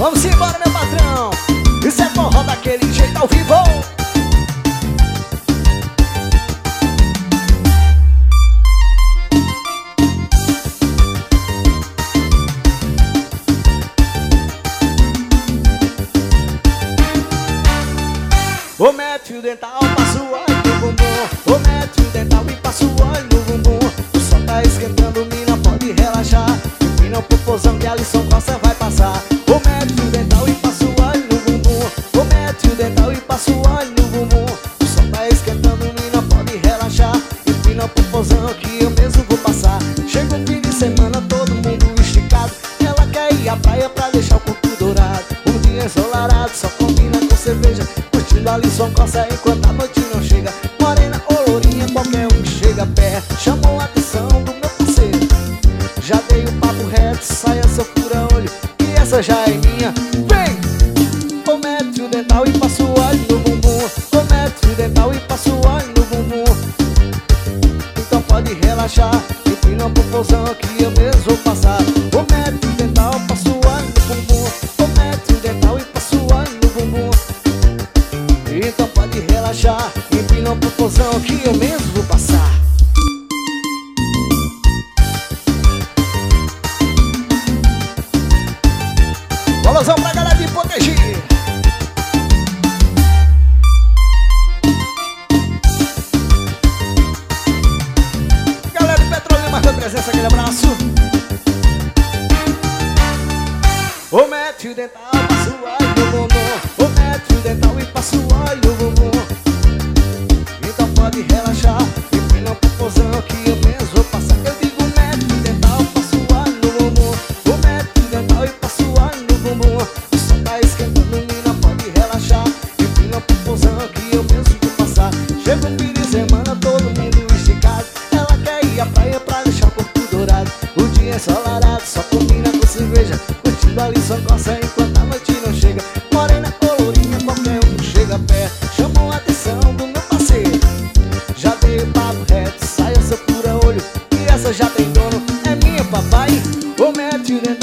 Vamos embora, meu patrão. Isso é forró daquele jeito ao vivo. Ô, mete o dental, passa o óleo no bumbum. Ô, mete o dental e passa o óleo no bumbum. O sol tá esquentando, mina, pode relaxar. Empina o popozão que a lição coça vai passar. Ô, mete o dental e passa o óleo no bumbum. Ô, mete o dental e passa o óleo no bumbum. O sol tá esquentando, mina, pode relaxar. Empina o popozão que eu mesmo vou passar. Chega um fim de semana, todo mundo esticado. Ela quer ir à praia pra deixar o corpo dourado. Um dia ensolarado, só combina com cerveja. Curtindo a lição coça enquanto a noite não chega. Morena ou lourinha, qualquer um que chega perto. Chamou a atenção do meu parceiro. Já dei o papo reto, saia seu fura-olho, que essa já é minha. Vem! Ô, mete o dental e passa o óleo no bumbum. Ô, mete o dental e passa o óleo no bumbum. Então pode relaxar, empina o popozão que eu mesmo vou passar. Ô, mete o dental, passa o óleo no bumbum. Ô, mete o dental e passa o óleo no bumbum. Então pode relaxar, empina o popozão que eu mesmo vou passar. Bolosão pra galera de Potengi. Galera de Petrolina, marcando presença, aquele abraço. Ô, mete o dental, passa o óleo no bumbum. Ô, mete o dental e passa o óleo no bumbum. Então pode relaxar, empina o popozão que eu mesmo vou passar. Eu digo mete o dental, passa o óleo no bumbum. Ô, mete o dental e passa o óleo no bumbum. O sol tá esquentando, mina, pode relaxar. Empina o popozão que eu mesmo vou passar. Chega um fim de semana, todo mundo esticado. Ela quer ir à praia pra deixar o corpo dourado. O dia ensolarado, só combina com cerveja. Curtindo a lição coça enquanto a noite não chega. Morena ou lourinha, qualquer um chega perto. Chamou a atenção do meu parceiro. Já dei o papo reto, saia seu fura-olho, que essa já tem dono, é minha, papai. Ô, mete o dental